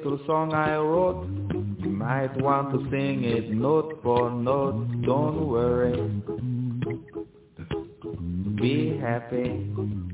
little song I wrote. You might want to sing it note for note. Don't worry. Be happy.